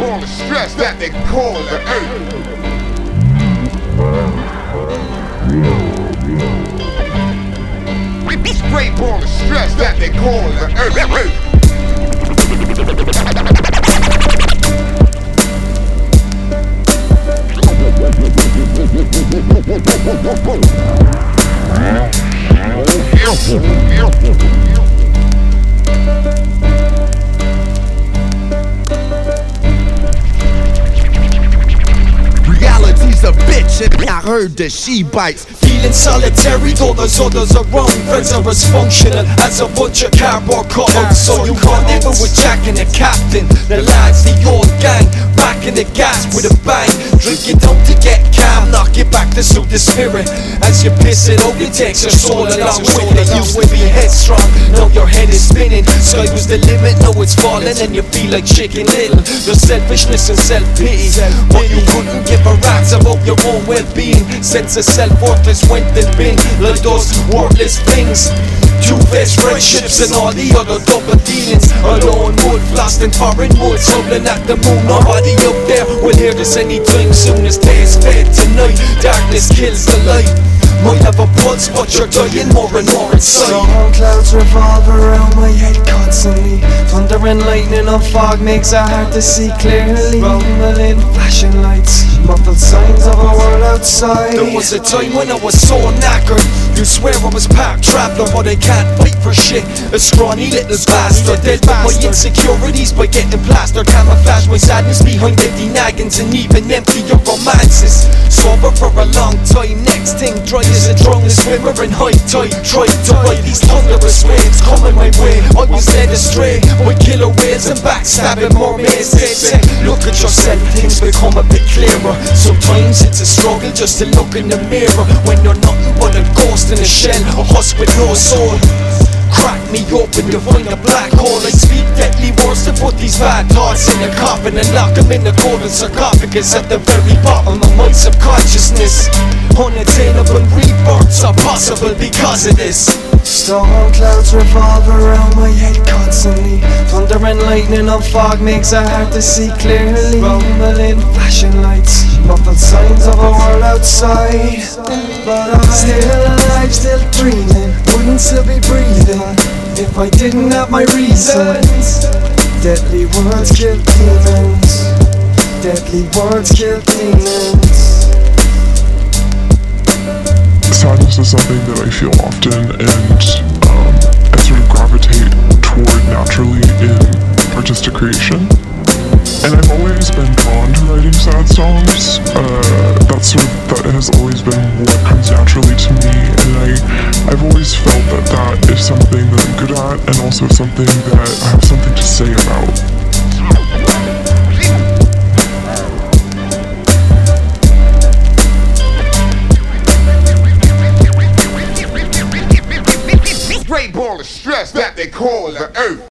ball of stress that they call the earth. Straight ball of stress that they call the earth. Reality's a bitch and I heard that she bites. Feeling solitary, though those others are wrong. Friends are as functional as a bunch of cardboard cutouts. So you can't even with Jack and the captain. The lads, the old gang, back in the gas with a bang. Drink it down to get calm, knock it back to suit the spirit. As you piss it out, it takes your soul along with it. Used to be headstrong, now your head is spinning. Sky was the limit, now it's falling and you feel like Chicken Little. There's selfishness and self-pity, but you couldn't give a rat's about your own well-being. Sense of self-worth is went and been like those worthless things. Two-faced friendships and all the other double dealings. Alone wood, lost in foreign woods, howling at the moon. Nobody up there will hear this anytime soon. As day is fed tonight, darkness kills the light. Might have a pulse, but you're dying more and more inside. Storm clouds revolve around my head constantly. Thunder and lightning and fog makes it hard to see clearly. Rumbling, flashing lights, muffled signs of a world outside. There was a time when I was so knackered. You swear I was park traveller, but I can't fight for shit. A scrawny little bastard, dealt with my insecurities by getting plastered. Camouflage my sadness behind empty naggings and even emptier romances. Sober for a long time, next thing dry as a drowning swimmer in high tide. Tried to ride these thunderous waves coming my way. I was led astray by killer whales and backstabbing mermaids. They say, look at yourself, things become a bit clearer. Sometimes it's a struggle just to look in the mirror when you're nothing but a ghost in a shell, a husk with no soul. Crack me open, you find a black hole. I speak deadly words to put these bad thoughts in a coffin and lock them in the golden sarcophagus at the very bottom of my subconsciousness. Unattainable rebirths are possible because of this. Storm clouds revolve around my head constantly. Thunder and lightning and fog makes it hard to see clearly. Rumbling, flashing lights, muffled signs of a world outside. But I'm still alive, still dreaming. Wouldn't still be breathing if I didn't have my reasons. Deadly words kill demons. Deadly words kill demons. Sadness is something that I feel often, and I sort of gravitate toward naturally in artistic creation. And I've always been drawn to writing sad songs. That has always been what comes naturally to me, and I've always felt that is something that I'm good at, and also something that I have something to say about. Straight ball of stress that they call the earth.